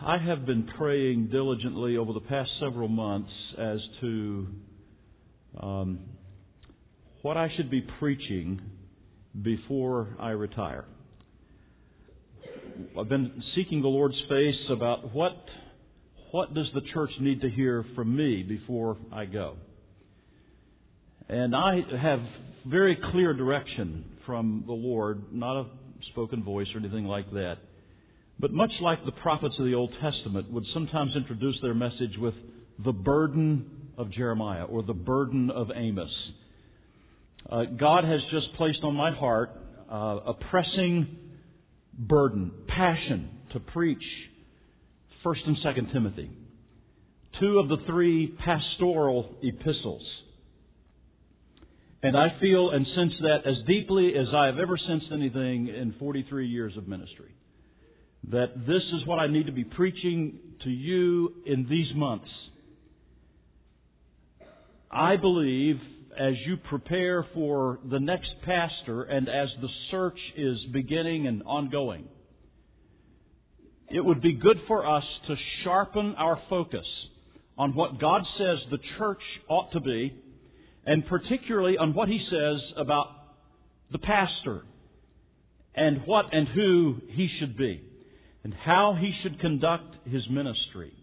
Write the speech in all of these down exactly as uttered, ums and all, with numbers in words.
I have been praying diligently over the past several months as to um, what I should be preaching before I retire. I've been seeking the Lord's face about what what does the church need to hear from me before I go. And I have very clear direction from the Lord, not a spoken voice or anything like that. But much like the prophets of the Old Testament would sometimes introduce their message with the burden of Jeremiah or the burden of Amos. Uh, God has just placed on my heart uh, a pressing burden, passion to preach First and Second Timothy, two of the three pastoral epistles. And I feel and sense that as deeply as I have ever sensed anything in forty-three years of ministry. That this is what I need to be preaching to you in these months. I believe as you prepare for the next pastor and as the search is beginning and ongoing, it would be good for us to sharpen our focus on what God says the church ought to be, and particularly on what He says about the pastor and what and who he should be, and how he should conduct his ministry.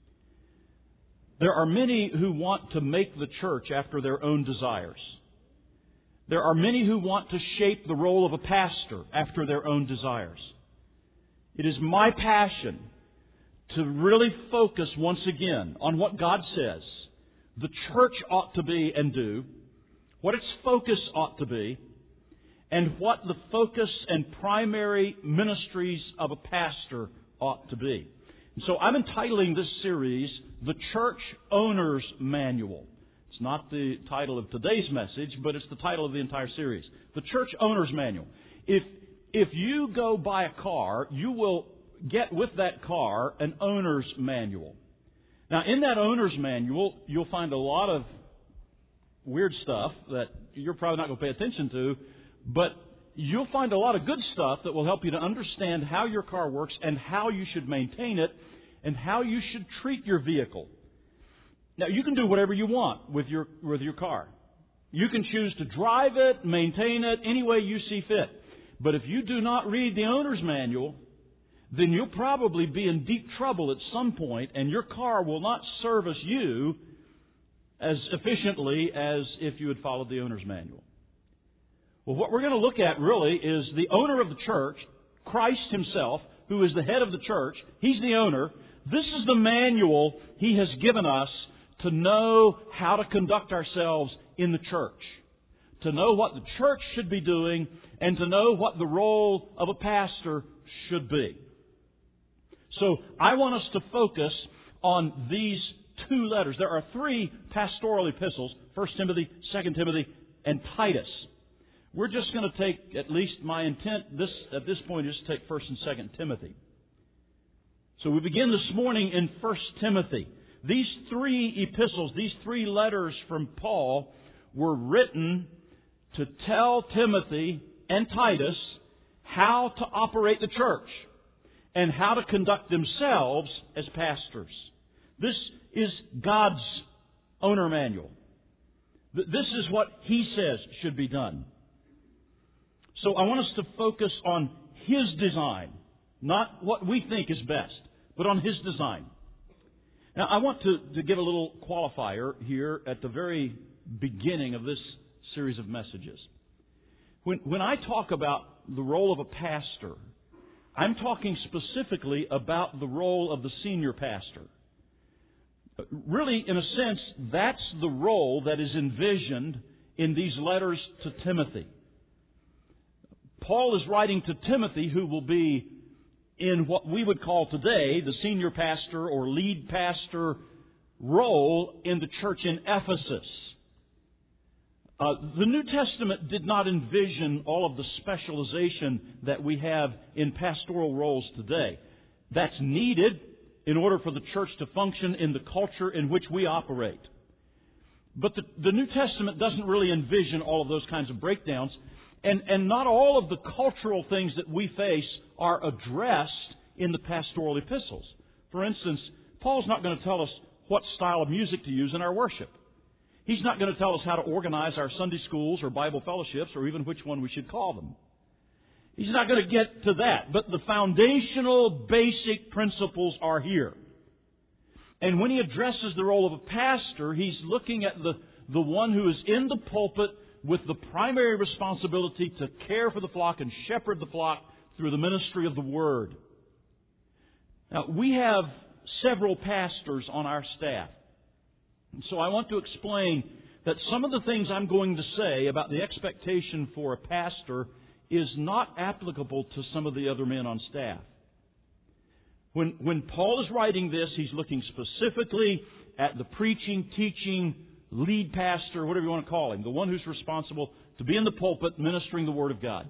There are many who want to make the church after their own desires. There are many who want to shape the role of a pastor after their own desires. It is my passion to really focus once again on what God says the church ought to be and do, what its focus ought to be, and what the focus and primary ministries of a pastor ought to be. And so I'm entitling this series, The Church Owner's Manual. It's not the title of today's message, but it's the title of the entire series. The Church Owner's Manual. If, if you go buy a car, you will get with that car an owner's manual. Now, in that owner's manual, you'll find a lot of weird stuff that you're probably not going to pay attention to, but you'll find a lot of good stuff that will help you to understand how your car works and how you should maintain it and how you should treat your vehicle. Now, you can do whatever you want with your with your car. You can choose to drive it, maintain it, any way you see fit. But if you do not read the owner's manual, then you'll probably be in deep trouble at some point, and your car will not service you as efficiently as if you had followed the owner's manual. Well, what we're going to look at really is the owner of the church, Christ Himself, who is the head of the church. He's the owner. This is the manual He has given us to know how to conduct ourselves in the church, to know what the church should be doing, and to know what the role of a pastor should be. So I want us to focus on these two letters. There are three pastoral epistles, First Timothy, Second Timothy, and Titus. We're just going to take, at least my intent this at this point is to take First and Second Timothy. So we begin this morning in First Timothy. These three epistles, these three letters from Paul were written to tell Timothy and Titus how to operate the church and how to conduct themselves as pastors. This is God's owner manual. This is what He says should be done. So I want us to focus on His design, not what we think is best, but on His design. Now, I want to, to give a little qualifier here at the very beginning of this series of messages. When, when I talk about the role of a pastor, I'm talking specifically about the role of the senior pastor. Really, in a sense, that's the role that is envisioned in these letters to Timothy. Paul is writing to Timothy, who will be in what we would call today the senior pastor or lead pastor role in the church in Ephesus. Uh, the New Testament did not envision all of the specialization that we have in pastoral roles today. That's needed in order for the church to function in the culture in which we operate. But the, the New Testament doesn't really envision all of those kinds of breakdowns. And, and not all of the cultural things that we face are addressed in the pastoral epistles. For instance, Paul's not going to tell us what style of music to use in our worship. He's not going to tell us how to organize our Sunday schools or Bible fellowships or even which one we should call them. He's not going to get to that. But the foundational, basic principles are here. And when he addresses the role of a pastor, he's looking at the, the one who is in the pulpit with the primary responsibility to care for the flock and shepherd the flock through the ministry of the Word. Now, we have several pastors on our staff. And so I want to explain that some of the things I'm going to say about the expectation for a pastor is not applicable to some of the other men on staff. When, when Paul is writing this, he's looking specifically at the preaching, teaching, lead pastor, whatever you want to call him, the one who's responsible to be in the pulpit ministering the Word of God.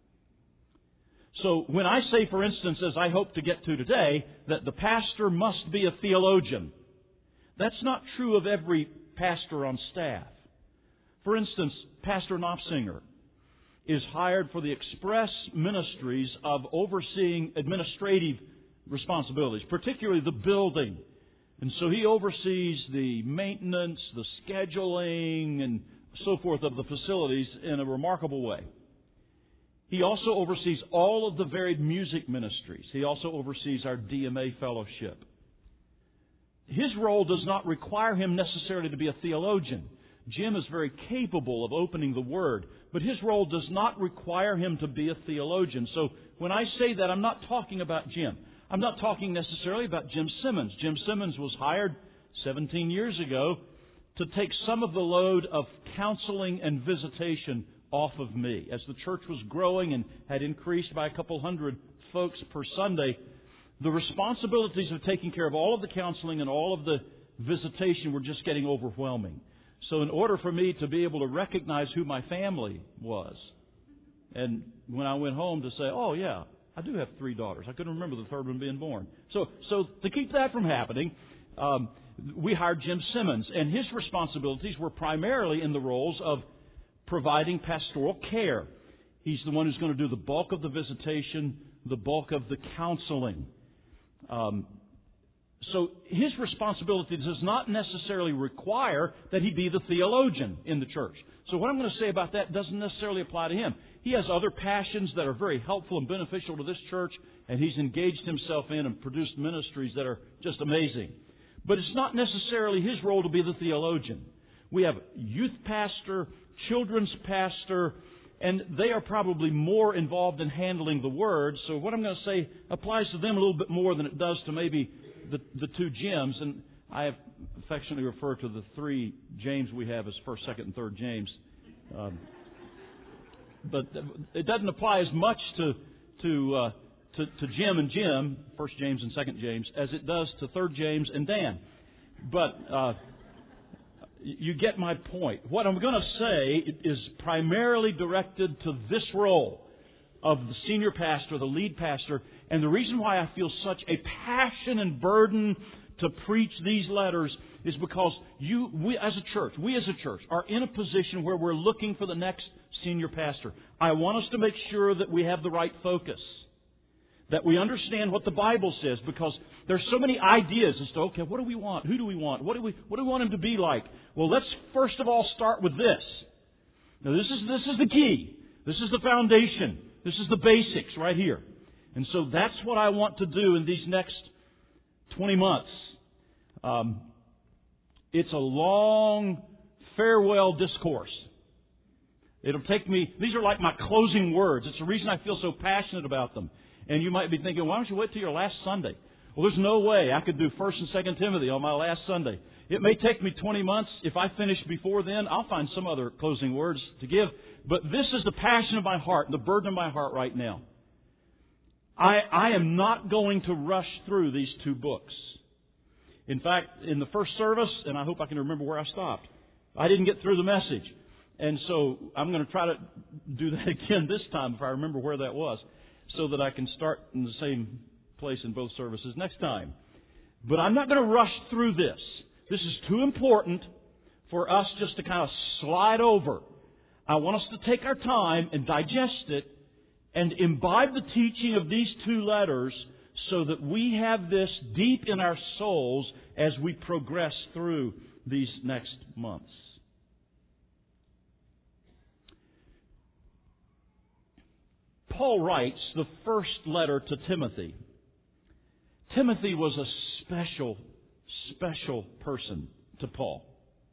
So when I say, for instance, as I hope to get to today, that the pastor must be a theologian, that's not true of every pastor on staff. For instance, Pastor Knopfsinger is hired for the express ministries of overseeing administrative responsibilities, particularly the building. And so he oversees the maintenance, the scheduling, and so forth of the facilities in a remarkable way. He also oversees all of the varied music ministries. He also oversees our D M A fellowship. His role does not require him necessarily to be a theologian. Jim is very capable of opening the Word, but his role does not require him to be a theologian. So when I say that, I'm not talking about Jim. I'm not talking necessarily about Jim Simmons. Jim Simmons was hired seventeen years ago to take some of the load of counseling and visitation off of me. As the church was growing and had increased by a couple hundred folks per Sunday, the responsibilities of taking care of all of the counseling and all of the visitation were just getting overwhelming. So in order for me to be able to recognize who my family was, and when I went home to say, oh yeah, I do have three daughters. I couldn't remember the third one being born. So, so to keep that from happening, um, we hired Jim Simmons, and his responsibilities were primarily in the roles of providing pastoral care. He's the one who's going to do the bulk of the visitation, the bulk of the counseling. Um, so his responsibility does not necessarily require that he be the theologian in the church. So what I'm going to say about that doesn't necessarily apply to him. He has other passions that are very helpful and beneficial to this church, and he's engaged himself in and produced ministries that are just amazing. But it's not necessarily his role to be the theologian. We have youth pastor, children's pastor, and they are probably more involved in handling the Word. So what I'm going to say applies to them a little bit more than it does to maybe the, the two Jims. And I have affectionately refer to the three James we have as first, second, and third James. Um, but it doesn't apply as much to to, uh, to to Jim and Jim, first James and second James, as it does to third James and Dan. But uh, you get my point. What I'm going to say is primarily directed to this role of the senior pastor, the lead pastor, and the reason why I feel such a passion and burden to preach these letters is because you, we as a church, we as a church are in a position where we're looking for the next senior pastor. I want us to make sure that we have the right focus, that we understand what the Bible says, because there's so many ideas as to, okay, what do we want? Who do we want? What do we, what do we want him to be like? Well, let's first of all start with this. Now, this is, this is the key. This is the foundation. This is the basics right here. And so that's what I want to do in these next twenty months. Um, it's a long farewell discourse. It'll take me, these are like my closing words. It's the reason I feel so passionate about them. And you might be thinking, why don't you wait till your last Sunday? Well, there's no way I could do First and Second Timothy on my last Sunday. It may take me twenty months. If I finish before then, I'll find some other closing words to give. But this is the passion of my heart, the burden of my heart right now. I, I am not going to rush through these two books. In fact, in the first service, and I hope I can remember where I stopped, I didn't get through the message. And so I'm going to try to do that again this time if I remember where that was, so that I can start in the same place in both services next time. But I'm not going to rush through this. This is too important for us just to kind of slide over. I want us to take our time and digest it and imbibe the teaching of these two letters so that we have this deep in our souls as we progress through these next months. Paul writes the first letter to Timothy. Timothy was a special, special person to Paul.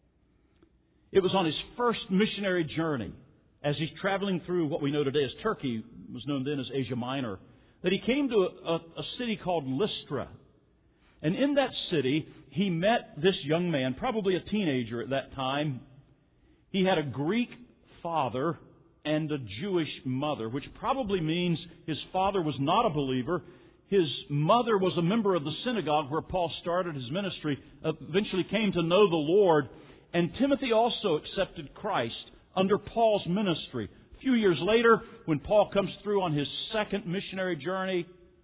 It was on his first missionary journey, as he's traveling through what we know today as Turkey, was known then as Asia Minor, that he came to a, a, a city called Lystra. And in that city, he met this young man, probably a teenager at that time. He had a Greek father and a Jewish mother, which probably means his father was not a believer. His mother was a member of the synagogue where Paul started his ministry, eventually came to know the Lord. And Timothy also accepted Christ under Paul's ministry. A few years later, when Paul comes through on his second missionary journey,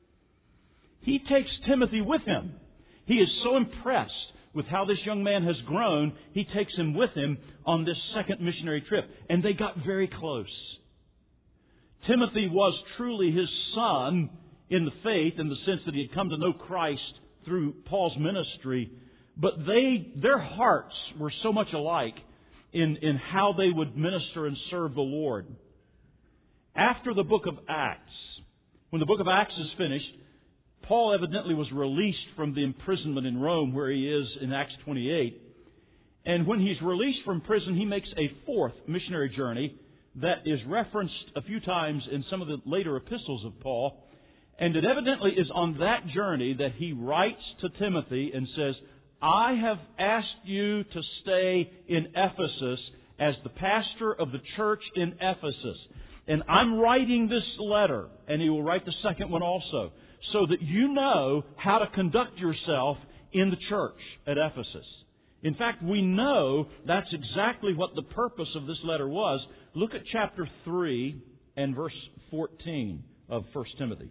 he takes Timothy with him. He is so impressed with how this young man has grown, he takes him with him on this second missionary trip. And they got very close. Timothy was truly his son in the faith, in the sense that he had come to know Christ through Paul's ministry. But they, their hearts were so much alike in, in how they would minister and serve the Lord. After the book of Acts, when the book of Acts is finished, Paul evidently was released from the imprisonment in Rome, where he is in Acts twenty-eight. And when he's released from prison, he makes a fourth missionary journey that is referenced a few times in some of the later epistles of Paul. And it evidently is on that journey that he writes to Timothy and says, I have asked you to stay in Ephesus as the pastor of the church in Ephesus. And I'm writing this letter, and he will write the second one also, so that you know how to conduct yourself in the church at Ephesus. In fact, we know that's exactly what the purpose of this letter was. Look at chapter three and verse fourteen of First Timothy.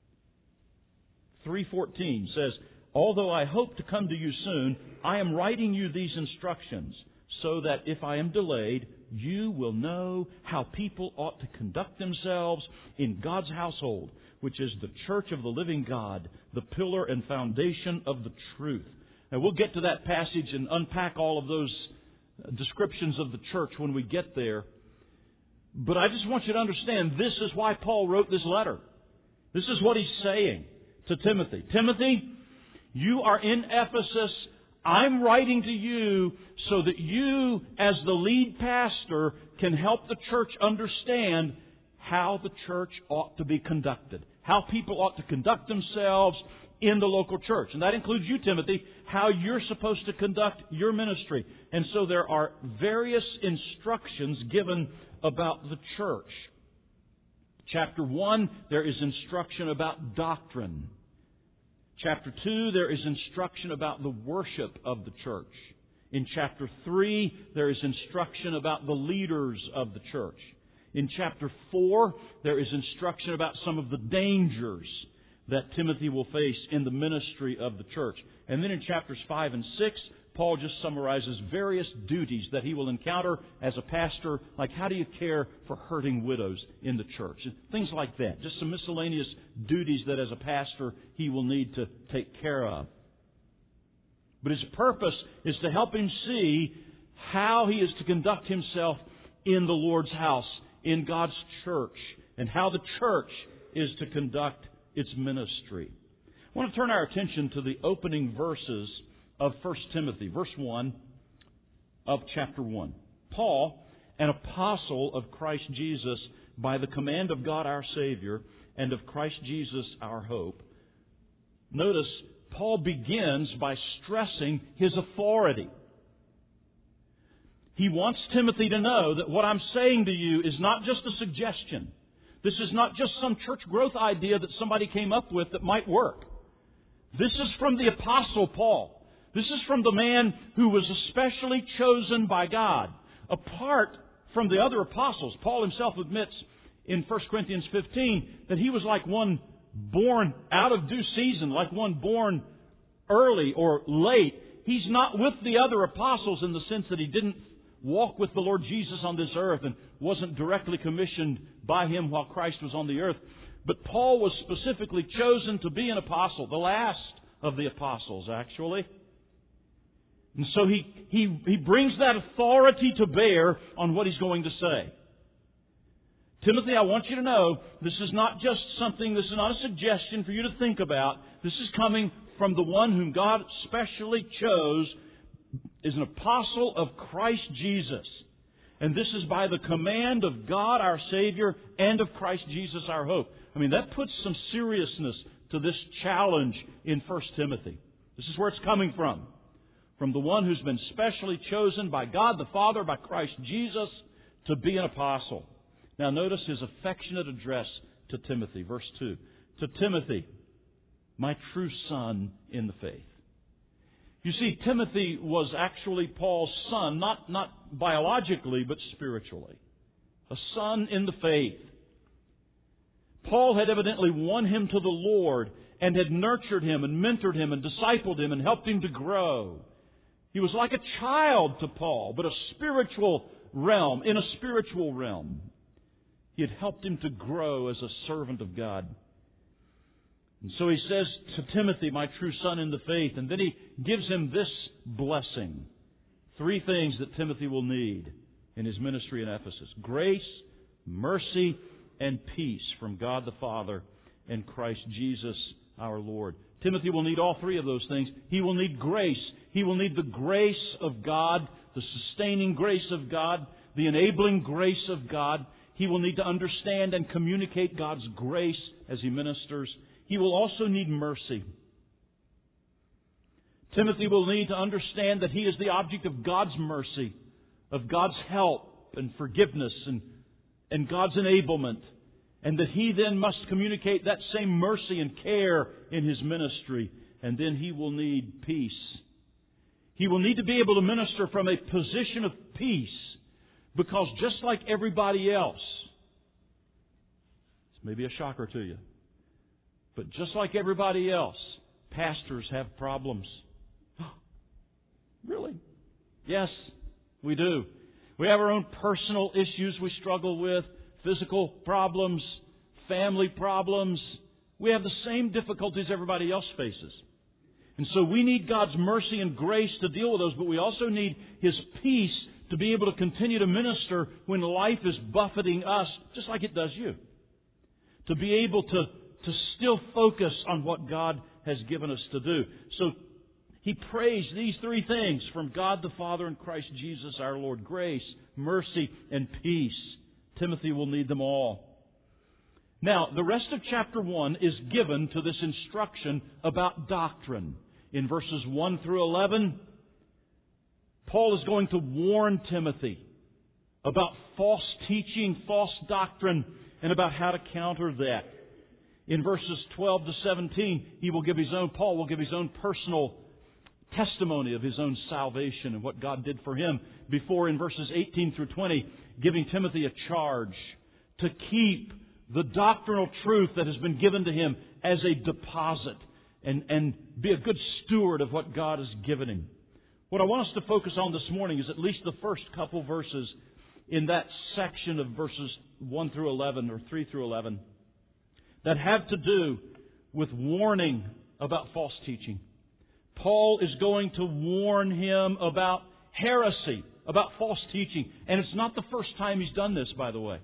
three fourteen says, although I hope to come to you soon, I am writing you these instructions so that if I am delayed, you will know how people ought to conduct themselves in God's household, which is the church of the living God, the pillar and foundation of the truth. Now, we'll get to that passage and unpack all of those descriptions of the church when we get there. But I just want you to understand, this is why Paul wrote this letter. This is what he's saying to Timothy. Timothy, you are in Ephesus. I'm writing to you so that you, as the lead pastor, can help the church understand how the church ought to be conducted, how people ought to conduct themselves in the local church. And that includes you, Timothy, how you're supposed to conduct your ministry. And so there are various instructions given about the church. Chapter one, there is instruction about doctrine. Chapter two, there is instruction about the worship of the church. In chapter three, there is instruction about the leaders of the church. In chapter four, there is instruction about some of the dangers that Timothy will face in the ministry of the church. And then in chapters five and six, Paul just summarizes various duties that he will encounter as a pastor, like how do you care for hurting widows in the church? Things like that. Just some miscellaneous duties that as a pastor he will need to take care of. But his purpose is to help him see how he is to conduct himself in the Lord's house, in God's church, and how the church is to conduct its ministry. I want to turn our attention to the opening verses of First Timothy, verse one of chapter one. Paul, an apostle of Christ Jesus, by the command of God our Savior, and of Christ Jesus our hope. Notice, Paul begins by stressing his authority. He wants Timothy to know that what I'm saying to you is not just a suggestion. This is not just some church growth idea that somebody came up with that might work. This is from the Apostle Paul. This is from the man who was especially chosen by God. Apart from the other apostles, Paul himself admits in First Corinthians fifteen that he was like one born out of due season, like one born early or late. He's not with the other apostles in the sense that he didn't walk with the Lord Jesus on this earth and wasn't directly commissioned by Him while Christ was on the earth. But Paul was specifically chosen to be an apostle, the last of the apostles, actually. And so he, he, he brings that authority to bear on what he's going to say. Timothy, I want you to know, this is not just something, this is not a suggestion for you to think about. This is coming from the one whom God specially chose as an apostle of Christ Jesus. And this is by the command of God our Savior and of Christ Jesus our hope. I mean, that puts some seriousness to this challenge in First Timothy. This is where it's coming from. From the one who's been specially chosen by God the Father, by Christ Jesus, to be an apostle. Now notice his affectionate address to Timothy, verse two. To Timothy, my true son in the faith. You see, Timothy was actually Paul's son, not, not biologically, but spiritually. A son in the faith. Paul had evidently won him to the Lord and had nurtured him and mentored him and discipled him and helped him to grow. He was like a child to Paul, but a spiritual realm, in a spiritual realm. He had helped him to grow as a servant of God. And so he says to Timothy, my true son in the faith, and then he gives him this blessing. Three things that Timothy will need in his ministry in Ephesus. Grace, mercy, and peace from God the Father and Christ Jesus our Lord. Timothy will need all three of those things. He will need grace. He will need the grace of God, the sustaining grace of God, the enabling grace of God. He will need to understand and communicate God's grace as he ministers. He will also need mercy. Timothy will need to understand that he is the object of God's mercy, of God's help and forgiveness and, and God's enablement, and that he then must communicate that same mercy and care in his ministry. And then he will need peace. He will need to be able to minister from a position of peace, because just like everybody else, this may be a shocker to you, but just like everybody else, pastors have problems. Really? Yes, we do. We have our own personal issues we struggle with, physical problems, family problems. We have the same difficulties everybody else faces. And so we need God's mercy and grace to deal with those, but we also need His peace to be able to continue to minister when life is buffeting us, just like it does you. To be able to, to still focus on what God has given us to do. So he prays these three things from God the Father and Christ Jesus our Lord. Grace, mercy, and peace. Timothy will need them all. Now, the rest of chapter one is given to this instruction about doctrine. In verses one through eleven, Paul is going to warn Timothy about false teaching, false doctrine, and about how to counter that. In verses twelve to seventeen, he will give his own, Paul will give his own personal testimony of his own salvation and what God did for him, before in verses eighteen through twenty, giving Timothy a charge to keep the doctrinal truth that has been given to him as a deposit and, and be a good steward of what God has given him. What I want us to focus on this morning is at least the first couple verses in that section of verses one through eleven or three through eleven that have to do with warning about false teaching. Paul is going to warn him about heresy, about false teaching. And it's not the first time he's done this, by the way.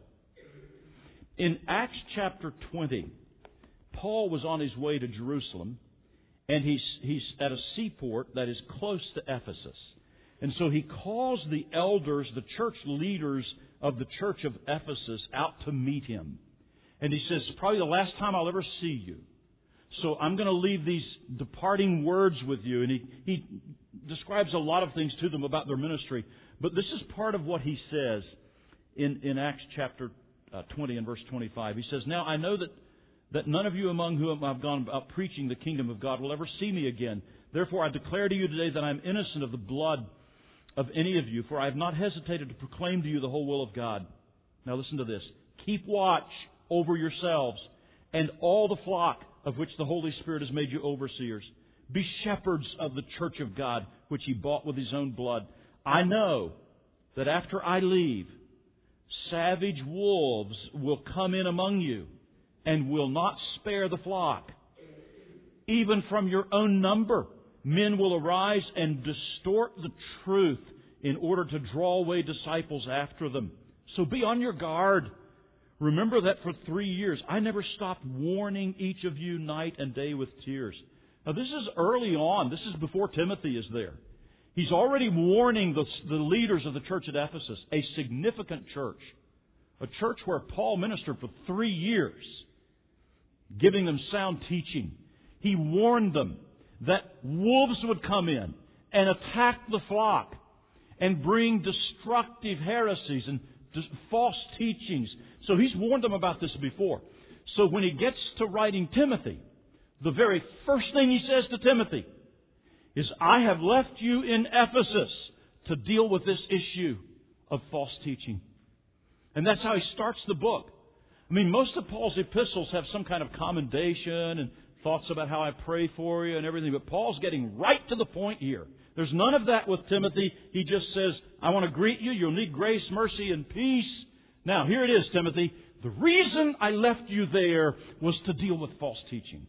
In Acts chapter twenty, Paul was on his way to Jerusalem, and he's, he's at a seaport that is close to Ephesus. And so he calls the elders, the church leaders of the church of Ephesus, out to meet him. And he says, probably the last time I'll ever see you. So I'm going to leave these departing words with you. And he, he describes a lot of things to them about their ministry. But this is part of what he says in, in Acts chapter uh, twenty and verse twenty-five. He says, now I know that, that none of you among whom I've gone about preaching the kingdom of God will ever see me again. Therefore I declare to you today that I am innocent of the blood of any of you, for I have not hesitated to proclaim to you the whole will of God. Now listen to this. Keep watch over yourselves and all the flock of which the Holy Spirit has made you overseers. Be shepherds of the church of God, which He bought with His own blood. I know that after I leave, savage wolves will come in among you and will not spare the flock. Even from your own number, men will arise and distort the truth in order to draw away disciples after them. So be on your guard. Remember that for three years I never stopped warning each of you night and day with tears. Now this is early on. This is before Timothy is there. He's already warning the, the leaders of the church at Ephesus, a significant church, a church where Paul ministered for three years, giving them sound teaching. He warned them that wolves would come in and attack the flock and bring destructive heresies and false teachings. So he's warned them about this before. So when he gets to writing Timothy, the very first thing he says to Timothy is, I have left you in Ephesus to deal with this issue of false teaching. And that's how he starts the book. I mean, most of Paul's epistles have some kind of commendation and thoughts about how I pray for you and everything, but Paul's getting right to the point here. There's none of that with Timothy. He just says, I want to greet you. You'll need grace, mercy, and peace. Now, here it is, Timothy. The reason I left you there was to deal with false teaching.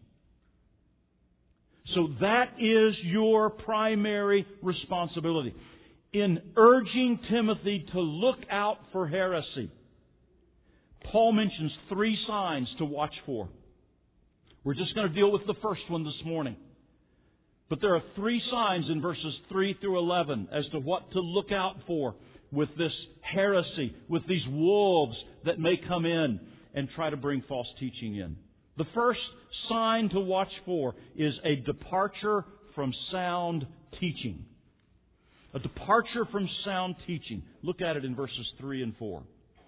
So that is your primary responsibility. In urging Timothy to look out for heresy, Paul mentions three signs to watch for. We're just going to deal with the first one this morning. But there are three signs in verses three through eleven as to what to look out for with this heresy, with these wolves that may come in and try to bring false teaching in. The first sign to watch for is a departure from sound teaching. A departure from sound teaching. Look at it in verses three and four.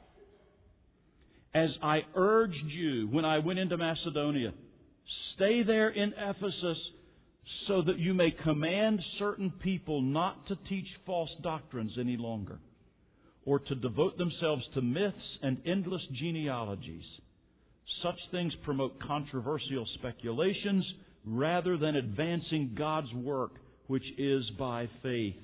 As I urged you when I went into Macedonia, stay there in Ephesus so that you may command certain people not to teach false doctrines any longer, or to devote themselves to myths and endless genealogies. Such things promote controversial speculations rather than advancing God's work, which is by faith.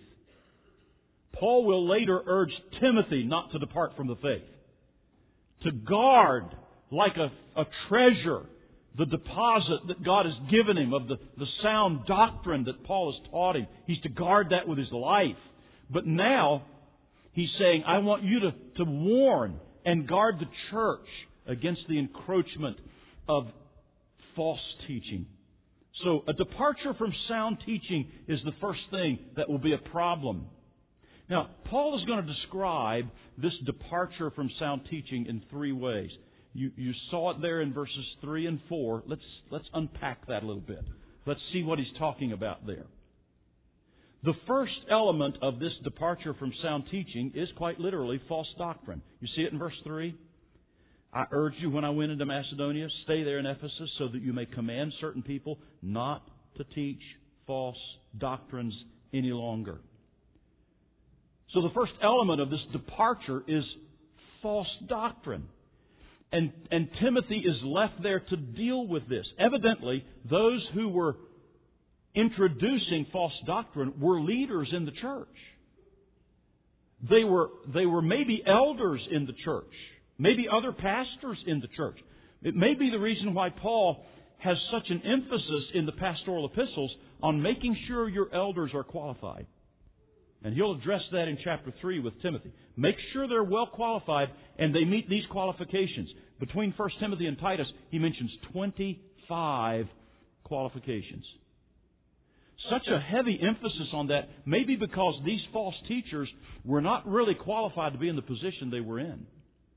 Paul will later urge Timothy not to depart from the faith, to guard like a, a treasure the deposit that God has given him of the, the sound doctrine that Paul has taught him. He's to guard that with his life. But now he's saying, I want you to, to warn and guard the church against the encroachment of false teaching. So a departure from sound teaching is the first thing that will be a problem. Now, Paul is going to describe this departure from sound teaching in three ways. You, you saw it there in verses three and four. Let's, let's unpack that a little bit. Let's see what he's talking about there. The first element of this departure from sound teaching is quite literally false doctrine. You see it in verse three? I urged you when I went into Macedonia, stay there in Ephesus so that you may command certain people not to teach false doctrines any longer. So the first element of this departure is false doctrine. And, and Timothy is left there to deal with this. Evidently, those who were introducing false doctrine were leaders in the church. They were, they were maybe elders in the church, maybe other pastors in the church. It may be the reason why Paul has such an emphasis in the pastoral epistles on making sure your elders are qualified. And he'll address that in chapter three with Timothy. Make sure they're well qualified and they meet these qualifications. Between First Timothy and Titus, he mentions twenty-five qualifications. Such a heavy emphasis on that, maybe because these false teachers were not really qualified to be in the position they were in.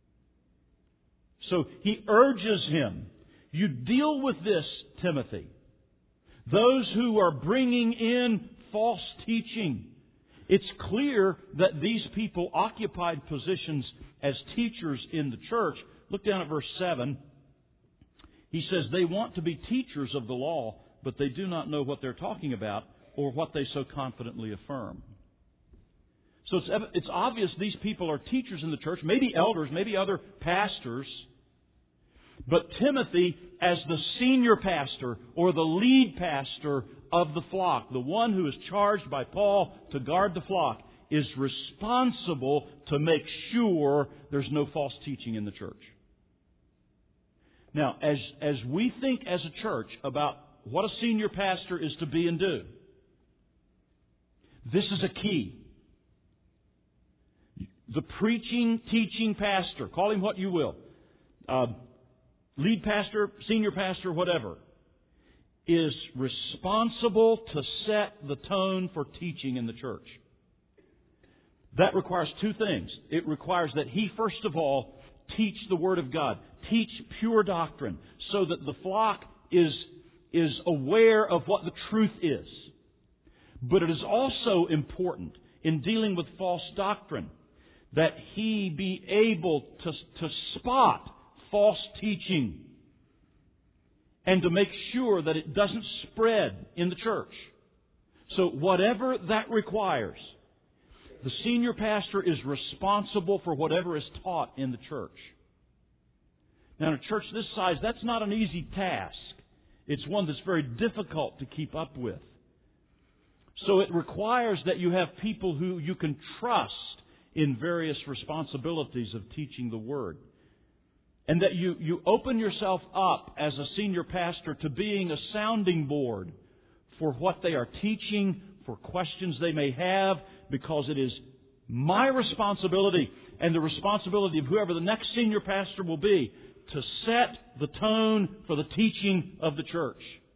So he urges him, you deal with this, Timothy. Those who are bringing in false teaching. It's clear that these people occupied positions as teachers in the church. Look down at verse seven. He says they want to be teachers of the law, but they do not know what they're talking about or what they so confidently affirm. So it's, it's obvious these people are teachers in the church, maybe elders, maybe other pastors. But Timothy, as the senior pastor or the lead pastor of the flock, the one who is charged by Paul to guard the flock, is responsible to make sure there's no false teaching in the church. Now, as, as we think as a church about what a senior pastor is to be and do, this is a key. The preaching, teaching pastor, call him what you will, uh, lead pastor, senior pastor, whatever, is responsible to set the tone for teaching in the church. That requires two things. It requires that he, first of all, teach the Word of God. Teach pure doctrine so that the flock is, is aware of what the truth is. But it is also important in dealing with false doctrine that he be able to, to spot false teaching and to make sure that it doesn't spread in the church. So whatever that requires, the senior pastor is responsible for whatever is taught in the church. Now, in a church this size, that's not an easy task. It's one that's very difficult to keep up with. So it requires that you have people who you can trust in various responsibilities of teaching the Word. And that you, you open yourself up as a senior pastor to being a sounding board for what they are teaching, for questions they may have, because it is my responsibility and the responsibility of whoever the next senior pastor will be to set the tone for the teaching of the church.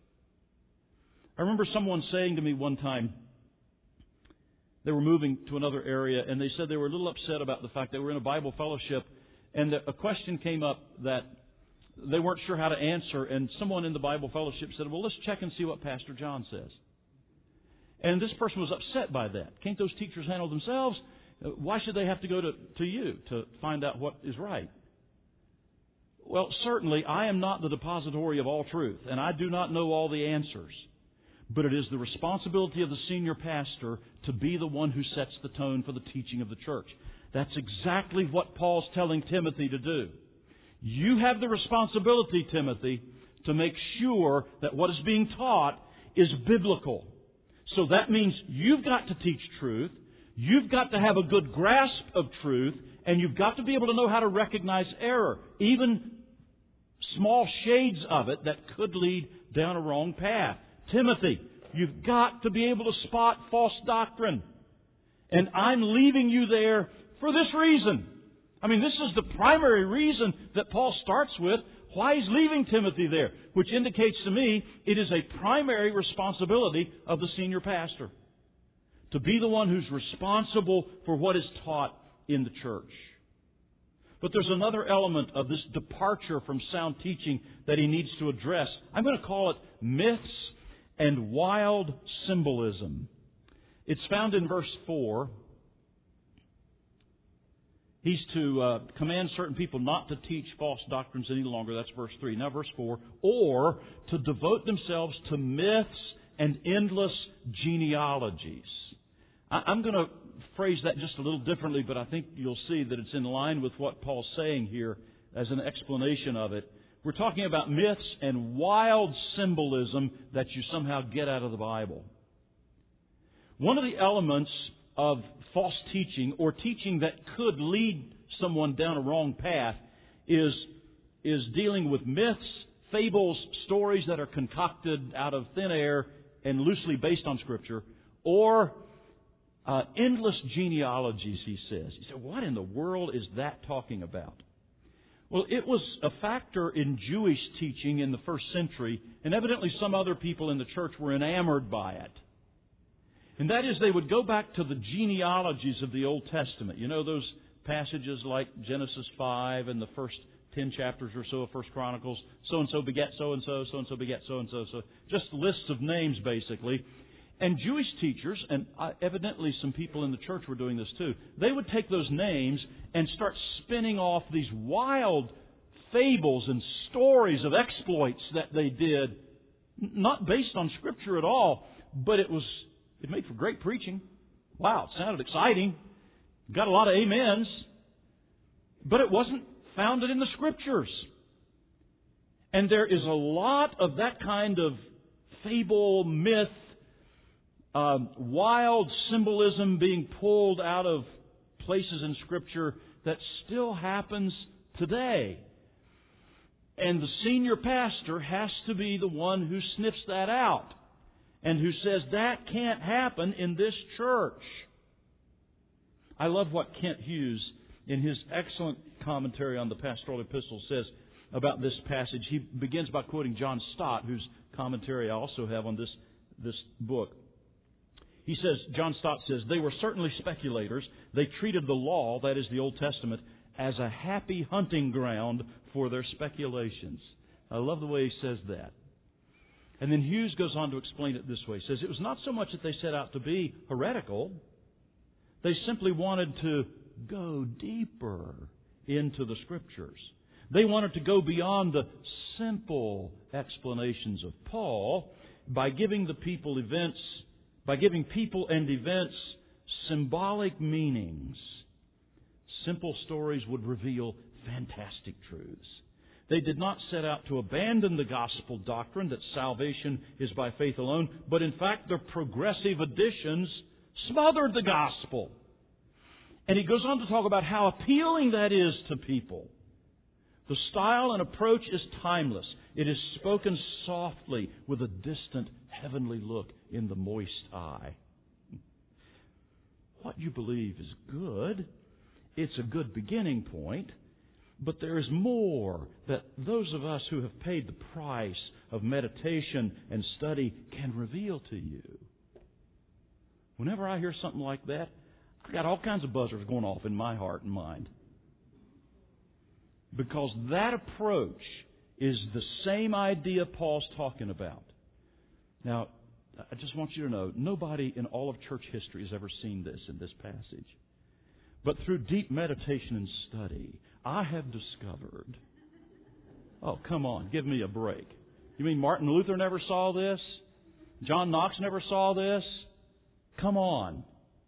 I remember someone saying to me one time, they were moving to another area, and they said they were a little upset about the fact they were in a Bible fellowship, and a question came up that they weren't sure how to answer, and someone in the Bible fellowship said, well, let's check and see what Pastor John says. And this person was upset by that. Can't those teachers handle themselves? Why should they have to go to, to you to find out what is right? Well, certainly, I am not the depository of all truth, and I do not know all the answers. But it is the responsibility of the senior pastor to be the one who sets the tone for the teaching of the church. That's exactly what Paul's telling Timothy to do. You have the responsibility, Timothy, to make sure that what is being taught is biblical. So that means you've got to teach truth, you've got to have a good grasp of truth, and you've got to be able to know how to recognize error, even small shades of it that could lead down a wrong path. Timothy, you've got to be able to spot false doctrine. And I'm leaving you there for this reason. I mean, this is the primary reason that Paul starts with why he's leaving Timothy there, which indicates to me it is a primary responsibility of the senior pastor to be the one who's responsible for what is taught in the church. But there's another element of this departure from sound teaching that he needs to address. I'm going to call it myths and wild symbolism. It's found in verse four. He's to uh, command certain people not to teach false doctrines any longer. That's verse three. Now verse four. Or to devote themselves to myths and endless genealogies. I, I'm going to phrase that just a little differently, but I think you'll see that it's in line with what Paul's saying here as an explanation of it. We're talking about myths and wild symbolism that you somehow get out of the Bible. One of the elements of false teaching, or teaching that could lead someone down a wrong path, is, is dealing with myths, fables, stories that are concocted out of thin air and loosely based on Scripture, or uh, endless genealogies, he says. You say, what in the world is that talking about? Well, it was a factor in Jewish teaching in the first century, and evidently some other people in the church were enamored by it. And that is, they would go back to the genealogies of the Old Testament. You know, those passages like Genesis five and the first ten chapters or so of First Chronicles. So-and-so beget so-and-so, so-and-so beget so-and-so. So just lists of names, basically. And Jewish teachers, and evidently some people in the church were doing this too, they would take those names and start spinning off these wild fables and stories of exploits that they did, not based on Scripture at all, but it was it made for great preaching. Wow, it sounded exciting. Got a lot of amens. But it wasn't founded in the Scriptures. And there is a lot of that kind of fable, myth, Um, wild symbolism being pulled out of places in Scripture that still happens today. And the senior pastor has to be the one who sniffs that out and who says, that can't happen in this church. I love what Kent Hughes, in his excellent commentary on the pastoral epistle, says about this passage. He begins by quoting John Stott, whose commentary I also have on this, this book. He says, John Stott says, they were certainly speculators. They treated the law, that is the Old Testament, as a happy hunting ground for their speculations. I love the way he says that. And then Hughes goes on to explain it this way. He says, it was not so much that they set out to be heretical. They simply wanted to go deeper into the Scriptures. They wanted to go beyond the simple explanations of Paul by giving the people events, by giving people and events symbolic meanings. Simple stories would reveal fantastic truths. They did not set out to abandon the gospel doctrine that salvation is by faith alone, but in fact their progressive additions smothered the gospel. And he goes on to talk about how appealing that is to people. The style and approach is timeless. It is spoken softly with a distant heavenly look in the moist eye. What you believe is good. It's a good beginning point. But there is more that those of us who have paid the price of meditation and study can reveal to you. Whenever I hear something like that, I've got all kinds of buzzers going off in my heart and mind. Because that approach is the same idea Paul's talking about. Now, I just want you to know, nobody in all of church history has ever seen this in this passage. But through deep meditation and study, I have discovered... Oh, come on, give me a break. You mean Martin Luther never saw this? John Knox never saw this? Come on.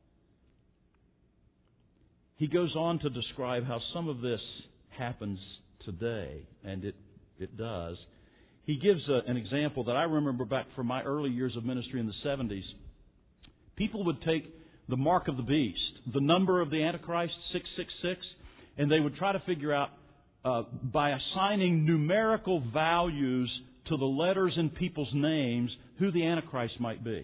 He goes on to describe how some of this happens today, and it, it does. He gives a, an example that I remember back from my early years of ministry in the seventies. People would take the mark of the beast, the number of the Antichrist, six six six, and they would try to figure out, uh, by assigning numerical values to the letters in people's names, who the Antichrist might be.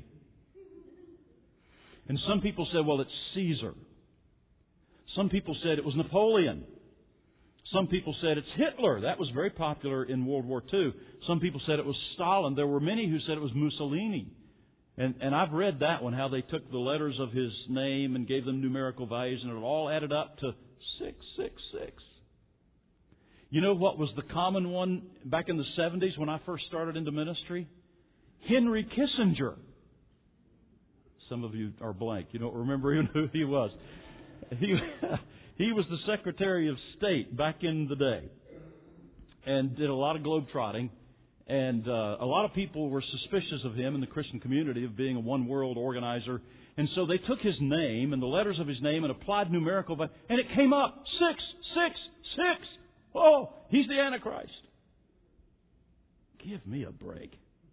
And some people said, well, it's Caesar. Some people said it was Napoleon. Some people said it's Hitler. That was very popular in World War Two. Some people said it was Stalin. There were many who said it was Mussolini. And, and I've read that one, how they took the letters of his name and gave them numerical values, and it all added up to six six six. You know what was the common one back in the seventies when I first started into ministry? Henry Kissinger. Some of you are blank. You don't remember even who he was. He, he was the Secretary of State back in the day and did a lot of globetrotting. And uh, a lot of people were suspicious of him in the Christian community of being a one-world organizer. And so they took his name and the letters of his name and applied numerical value. And it came up, six, six, six. Oh, he's the Antichrist. Give me a break.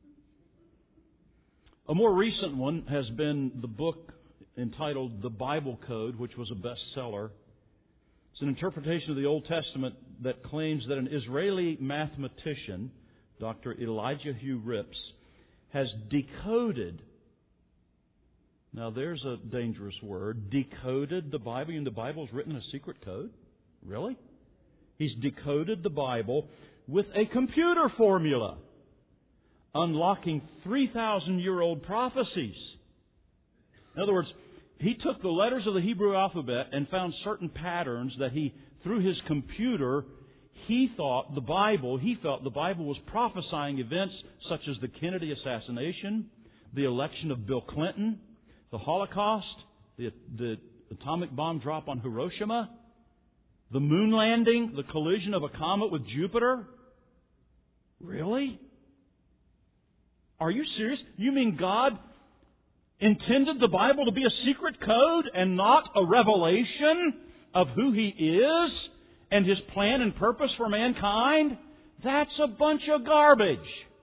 A more recent one has been the book entitled The Bible Code, which was a bestseller. It's an interpretation of the Old Testament that claims that an Israeli mathematician, Doctor Elijah Hugh Rips, has decoded, now there's a dangerous word, decoded the Bible. And the Bible is written in a secret code? Really? He's decoded the Bible with a computer formula, unlocking three thousand year old prophecies. In other words, he took the letters of the Hebrew alphabet and found certain patterns that he, through his computer, he thought the Bible, he felt the Bible was prophesying events such as the Kennedy assassination, the election of Bill Clinton, the Holocaust, the, the atomic bomb drop on Hiroshima, the moon landing, the collision of a comet with Jupiter. Really? Are you serious? You mean God intended the Bible to be a secret code and not a revelation of who He is and His plan and purpose for mankind? That's a bunch of garbage.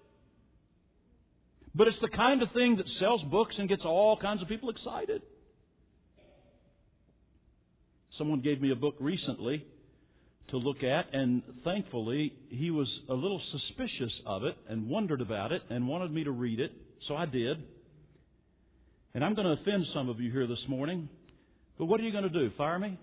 But it's the kind of thing that sells books and gets all kinds of people excited. Someone gave me a book recently, to look at, and thankfully he was a little suspicious of it and wondered about it and wanted me to read it, so I did. And I'm going to offend some of you here this morning, but what are you going to do, fire me?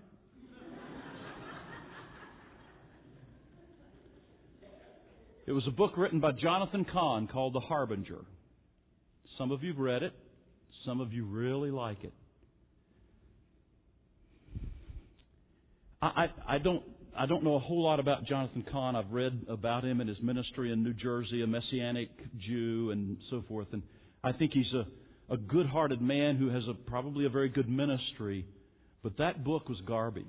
It was a book written by Jonathan Cahn called The Harbinger. Some of you have read it. Some of you really like it. I, I, I don't I don't know a whole lot about Jonathan Cahn. I've read about him and his ministry in New Jersey, a Messianic Jew and so forth. And I think he's a, a good-hearted man who has a, probably a very good ministry. But that book was garbage.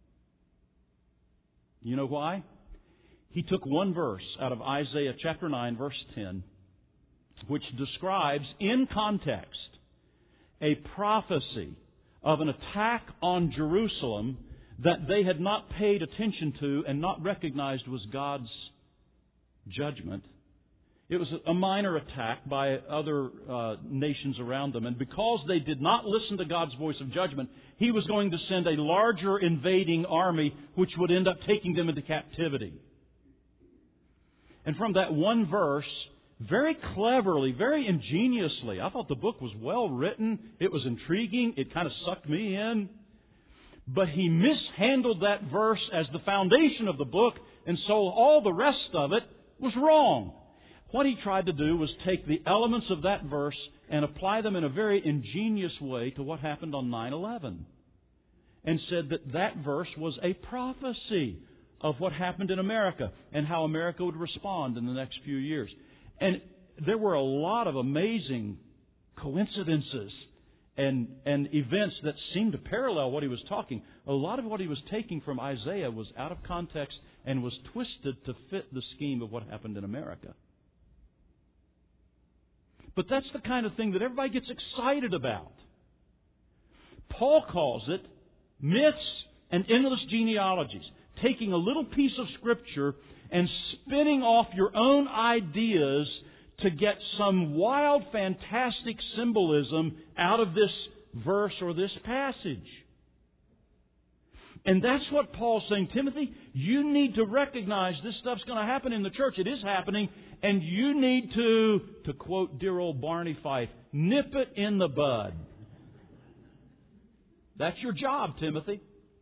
You know why? He took one verse out of Isaiah chapter nine, verse ten, which describes in context a prophecy of an attack on Jerusalem that they had not paid attention to and not recognized was God's judgment. It was a minor attack by other uh, nations around them. And because they did not listen to God's voice of judgment, He was going to send a larger invading army which would end up taking them into captivity. And from that one verse, very cleverly, very ingeniously, I thought the book was well written. It was intriguing. It kind of sucked me in. But he mishandled that verse as the foundation of the book, and so all the rest of it was wrong. What he tried to do was take the elements of that verse and apply them in a very ingenious way to what happened on nine eleven. And said that that verse was a prophecy of what happened in America and how America would respond in the next few years. And there were a lot of amazing coincidences and, and events that seemed to parallel what he was talking. A lot of what he was taking from Isaiah was out of context and was twisted to fit the scheme of what happened in America. But that's the kind of thing that everybody gets excited about. Paul calls it myths and endless genealogies. Taking a little piece of Scripture and spinning off your own ideas to get some wild, fantastic symbolism out of this verse or this passage. And that's what Paul's saying, Timothy, you need to recognize this stuff's going to happen in the church. It is happening, and you need to, to quote dear old Barney Fife, nip it in the bud. That's your job, Timothy.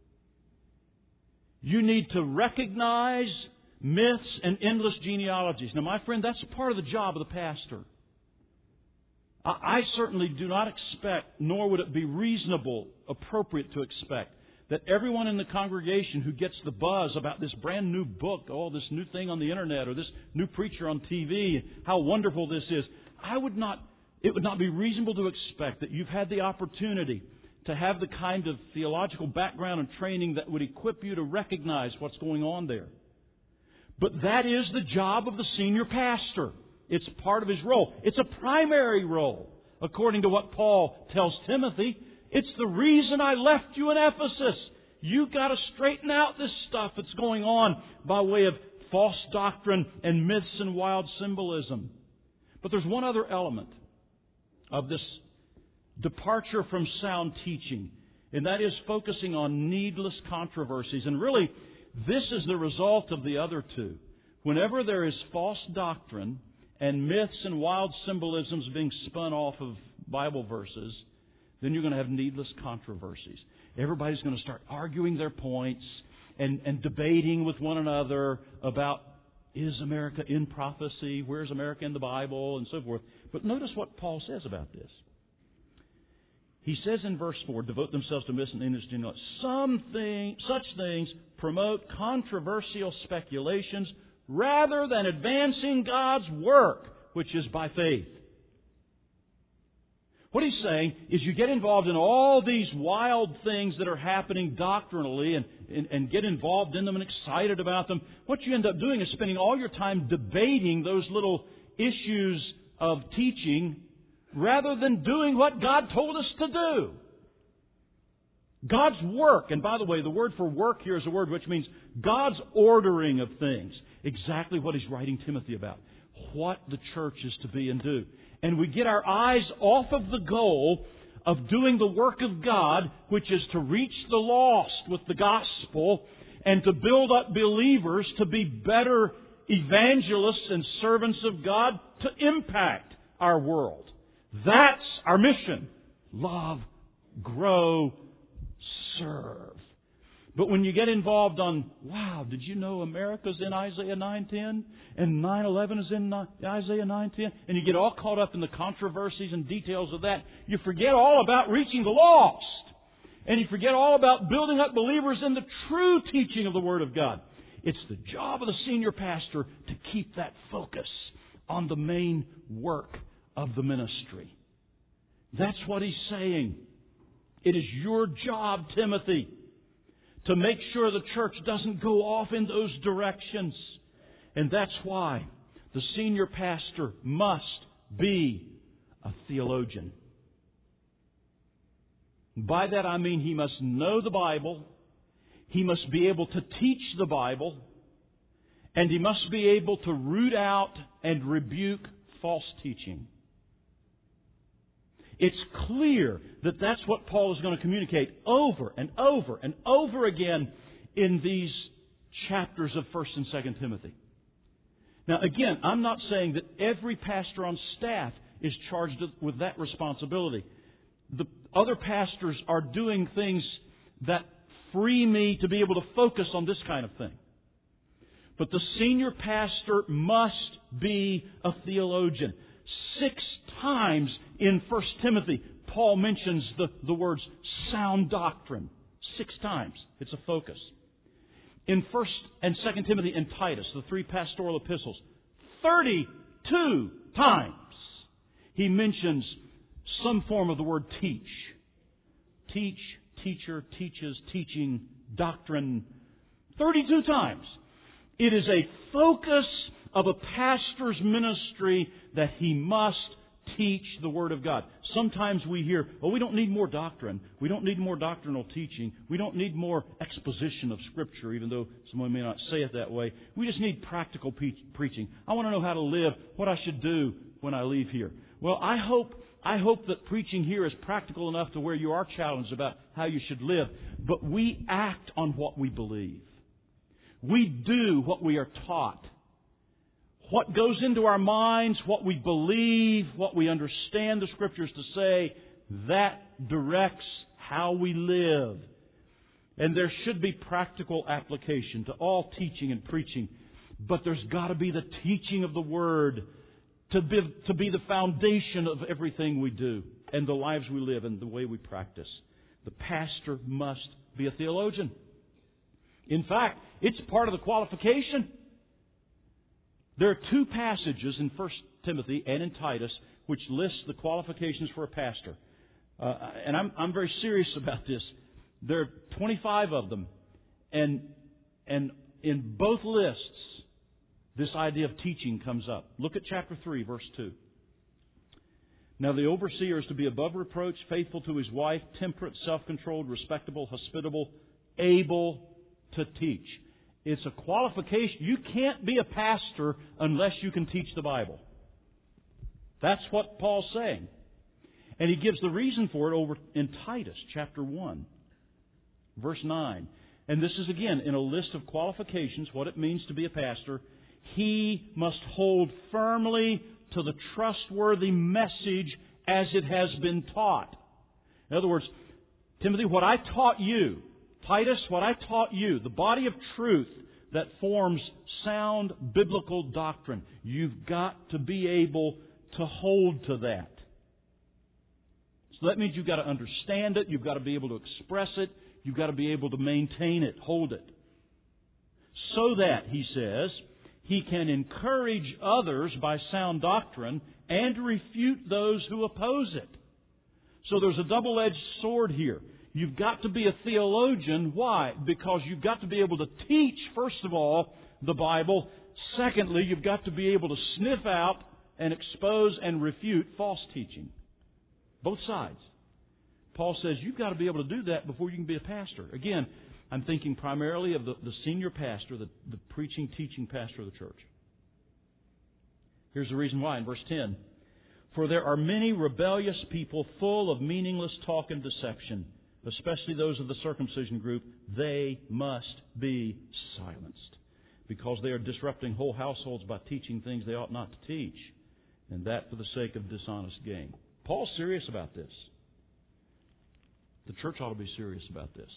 You need to recognize myths and endless genealogies. Now, my friend, that's part of the job of the pastor. I, I certainly do not expect, nor would it be reasonable, appropriate to expect, that everyone in the congregation who gets the buzz about this brand new book, oh, this new thing on the internet, or this new preacher on T V, how wonderful this is, I would not, it would not be reasonable to expect that you've had the opportunity to have the kind of theological background and training that would equip you to recognize what's going on there. But that is the job of the senior pastor. It's part of his role. It's a primary role, according to what Paul tells Timothy. It's the reason I left you in Ephesus. You've got to straighten out this stuff that's going on by way of false doctrine and myths and wild symbolism. But there's one other element of this departure from sound teaching, and that is focusing on needless controversies. And really, this is the result of the other two. Whenever there is false doctrine and myths and wild symbolisms being spun off of Bible verses, then you're going to have needless controversies. Everybody's going to start arguing their points and, and debating with one another about, is America in prophecy? Where's America in the Bible? And so forth. But notice what Paul says about this. He says in verse four, devote themselves to myths and endless genealogies. Some thing, such things promote controversial speculations rather than advancing God's work, which is by faith. What he's saying is you get involved in all these wild things that are happening doctrinally and, and, and get involved in them and excited about them. What you end up doing is spending all your time debating those little issues of teaching rather than doing what God told us to do. God's work, and by the way, the word for work here is a word which means God's ordering of things. Exactly what he's writing Timothy about. What the church is to be and do. And we get our eyes off of the goal of doing the work of God, which is to reach the lost with the gospel, and to build up believers to be better evangelists and servants of God to impact our world. That's our mission. Love, grow, serve. But when you get involved on, wow, did you know America's in Isaiah nine ten? And nine eleven is in Isaiah nine ten? And you get all caught up in the controversies and details of that. You forget all about reaching the lost. And you forget all about building up believers in the true teaching of the Word of God. It's the job of the senior pastor to keep that focus on the main work of the ministry. That's what he's saying. It is your job, Timothy, to make sure the church doesn't go off in those directions. And that's why the senior pastor must be a theologian. By that I mean he must know the Bible, he must be able to teach the Bible, and he must be able to root out and rebuke false teaching. It's clear that that's what Paul is going to communicate over and over and over again in these chapters of First and Second Timothy. Now, again, I'm not saying that every pastor on staff is charged with that responsibility. The other pastors are doing things that free me to be able to focus on this kind of thing. But the senior pastor must be a theologian. Six times in First Timothy, Paul mentions the, the words sound doctrine. Six times. It's a focus. In First and Second Timothy and Titus, the three pastoral epistles, thirty-two times he mentions some form of the word teach. Teach, teacher, teaches, teaching, doctrine. thirty-two times. It is a focus of a pastor's ministry that he must teach the Word of God. Sometimes we hear, oh, we don't need more doctrine. We don't need more doctrinal teaching. We don't need more exposition of Scripture, even though someone may not say it that way. We just need practical pe- preaching. I want to know how to live, what I should do when I leave here. Well, I hope I hope that preaching here is practical enough to where you are challenged about how you should live. But we act on what we believe. We do what we are taught. What goes into our minds, what we believe, what we understand the Scriptures to say, that directs how we live. And there should be practical application to all teaching and preaching. But there's got to be the teaching of the Word to be, to be the foundation of everything we do and the lives we live and the way we practice. The pastor must be a theologian. In fact, it's part of the qualification. There are two passages in First Timothy and in Titus which list the qualifications for a pastor. Uh, and I'm, I'm very serious about this. There are twenty-five of them. And, and in both lists, this idea of teaching comes up. Look at chapter three, verse two. Now the overseer is to be above reproach, faithful to his wife, temperate, self-controlled, respectable, hospitable, able to teach. It's a qualification. You can't be a pastor unless you can teach the Bible. That's what Paul's saying. And he gives the reason for it over in Titus chapter one, verse nine. And this is again in a list of qualifications, what it means to be a pastor. He must hold firmly to the trustworthy message as it has been taught. In other words, Timothy, what I taught you, Titus, what I taught you, the body of truth that forms sound biblical doctrine, you've got to be able to hold to that. So that means you've got to understand it, you've got to be able to express it, you've got to be able to maintain it, hold it. So that, he says, he can encourage others by sound doctrine and refute those who oppose it. So there's a double-edged sword here. You've got to be a theologian. Why? Because you've got to be able to teach, first of all, the Bible. Secondly, you've got to be able to sniff out and expose and refute false teaching. Both sides. Paul says you've got to be able to do that before you can be a pastor. Again, I'm thinking primarily of the, the senior pastor, the, the preaching, teaching pastor of the church. Here's the reason why in verse ten. For there are many rebellious people full of meaningless talk and deception. especially those of the circumcision group, they must be silenced, because they are disrupting whole households by teaching things they ought not to teach, and that for the sake of dishonest gain. Paul's serious about this. The church ought to be serious about this.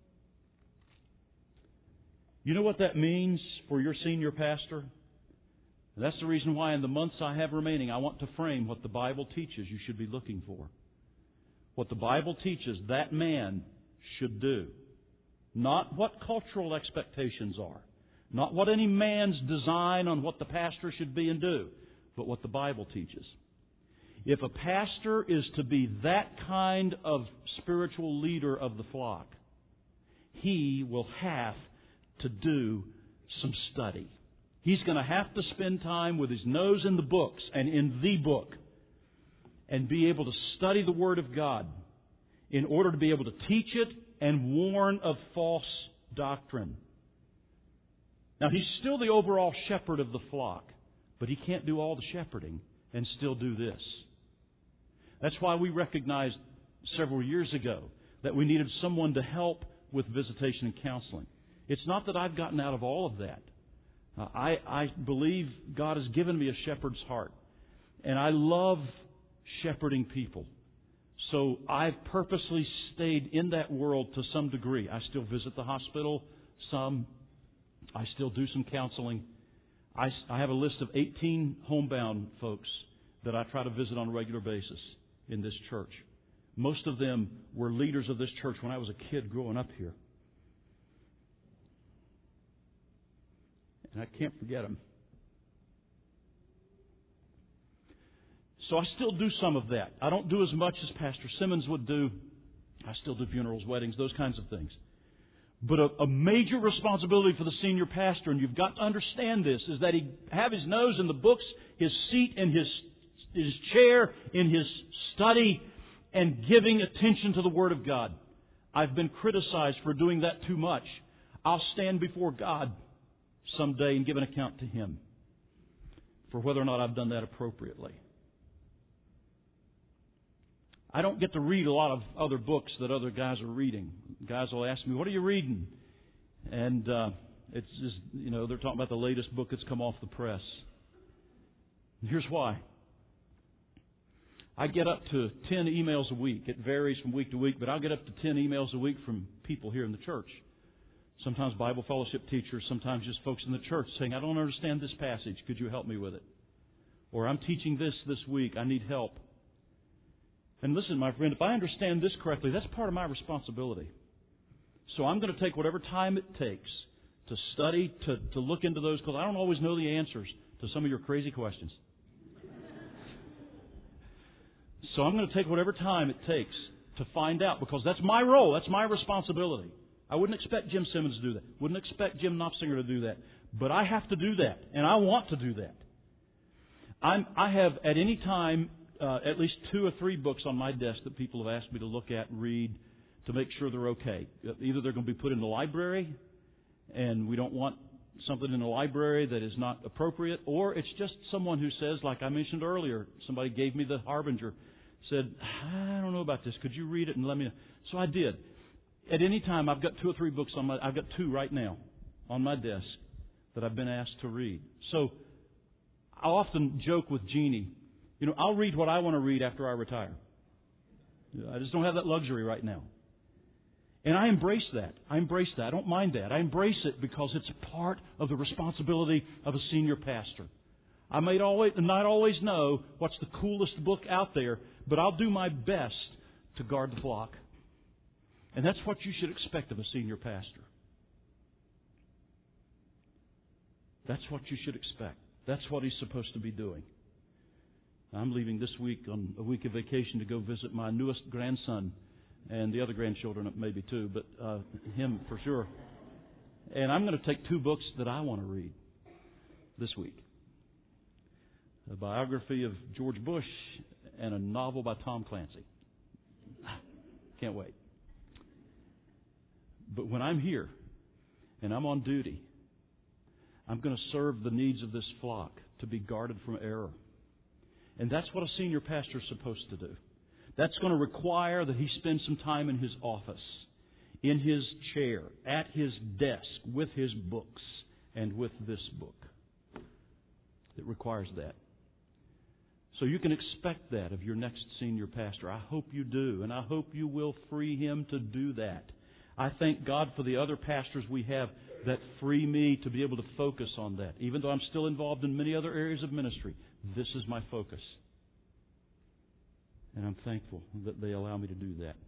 You know what that means for your senior pastor? And that's the reason why in the months I have remaining, I want to frame what the Bible teaches you should be looking for. What the Bible teaches that man should do. Not what cultural expectations are. Not what any man's design on what the pastor should be and do. But what the Bible teaches. If a pastor is to be that kind of spiritual leader of the flock, he will have to do some study. He's going to have to spend time with his nose in the books and in the book and be able to study the Word of God in order to be able to teach it and warn of false doctrine. Now, he's still the overall shepherd of the flock, but he can't do all the shepherding and still do this. That's why we recognized several years ago that we needed someone to help with visitation and counseling. It's not that I've gotten out of all of that. Uh, I, I believe God has given me a shepherd's heart. And I love shepherding people. So I've purposely stayed in that world to some degree. I still visit the hospital some. I still do some counseling. I, I have a list of eighteen homebound folks that I try to visit on a regular basis in this church. Most of them were leaders of this church when I was a kid growing up here. And I can't forget them. So I still do some of that. I don't do as much as Pastor Simmons would do. I still do funerals, weddings, those kinds of things. But a, a major responsibility for the senior pastor, and you've got to understand this, is that he have his nose in the books, his seat in his, his chair, in his study, and giving attention to the Word of God. I've been criticized for doing that too much. I'll stand before God someday and give an account to Him for whether or not I've done that appropriately. I don't get to read a lot of other books that other guys are reading. Guys will ask me, what are you reading? And uh, it's just, you know, they're talking about the latest book that's come off the press. And here's why. I get up to ten emails a week. It varies from week to week, but I'll get up to ten emails a week from people here in the church. Sometimes Bible fellowship teachers, sometimes just folks in the church saying, I don't understand this passage. Could you help me with it? Or I'm teaching this this week. I need help. And listen, my friend, if I understand this correctly, that's part of my responsibility. So I'm going to take whatever time it takes to study, to, to look into those, because I don't always know the answers to some of your crazy questions. So I'm going to take whatever time it takes to find out, because that's my role, that's my responsibility. I wouldn't expect Jim Simmons to do that. Wouldn't expect Jim Knopfsinger to do that. But I have to do that, and I want to do that. I'm, I have at any time uh, at least two or three books on my desk that people have asked me to look at and read to make sure they're okay. Either they're going to be put in the library, and we don't want something in the library that is not appropriate, or it's just someone who says, like I mentioned earlier, somebody gave me the Harbinger, said, I don't know about this. Could you read it and let me know? So I did. At any time, I've got two or three books on my, I've got two right now on my desk that I've been asked to read. So I often joke with Jeannie, you know, I'll read what I want to read after I retire. I just don't have that luxury right now. And I embrace that. I embrace that. I don't mind that. I embrace it because it's part of the responsibility of a senior pastor. I may always, not always know what's the coolest book out there, but I'll do my best to guard the flock. And that's what you should expect of a senior pastor. That's what you should expect. That's what he's supposed to be doing. I'm leaving this week on a week of vacation to go visit my newest grandson and the other grandchildren maybe too, but uh, him for sure. And I'm going to take two books that I want to read this week. A biography of George Bush and a novel by Tom Clancy. Can't wait. But when I'm here and I'm on duty, I'm going to serve the needs of this flock to be guarded from error. And that's what a senior pastor is supposed to do. That's going to require that he spend some time in his office, in his chair, at his desk, with his books, and with this book. It requires that. So you can expect that of your next senior pastor. I hope you do, and I hope you will free him to do that. I thank God for the other pastors we have that free me to be able to focus on that. Even though I'm still involved in many other areas of ministry, this is my focus. And I'm thankful that they allow me to do that.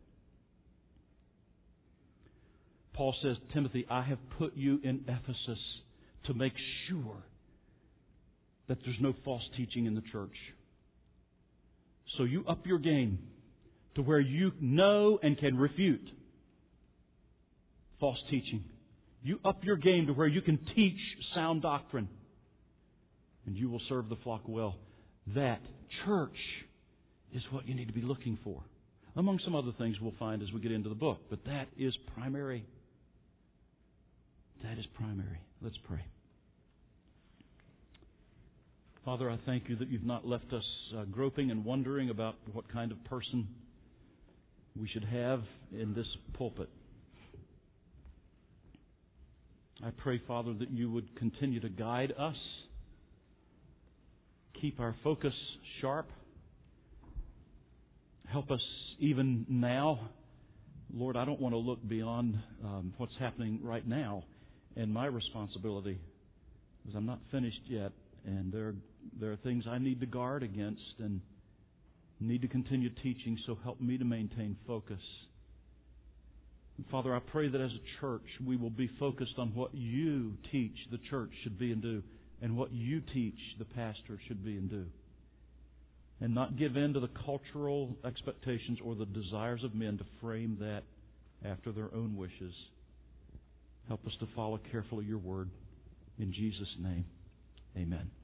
Paul says, Timothy, I have put you in Ephesus to make sure that there's no false teaching in the church. So you up your game to where you know and can refute false teaching. You up your game to where you can teach sound doctrine. And you will serve the flock well. That church is what you need to be looking for. Among some other things we'll find as we get into the book. But that is primary. That is primary. Let's pray. Father, I thank you that you've not left us uh, groping and wondering about what kind of person we should have in this pulpit. I pray, Father, that you would continue to guide us, keep our focus sharp, help us even now. Lord, I don't want to look beyond um, what's happening right now and my responsibility, because I'm not finished yet. And there, there are things I need to guard against and need to continue teaching, so help me to maintain focus. And Father, I pray that as a church we will be focused on what you teach the church should be and do, and what you teach the pastor should be and do. And not give in to the cultural expectations or the desires of men to frame that after their own wishes. Help us to follow carefully your word. In Jesus' name. Amen.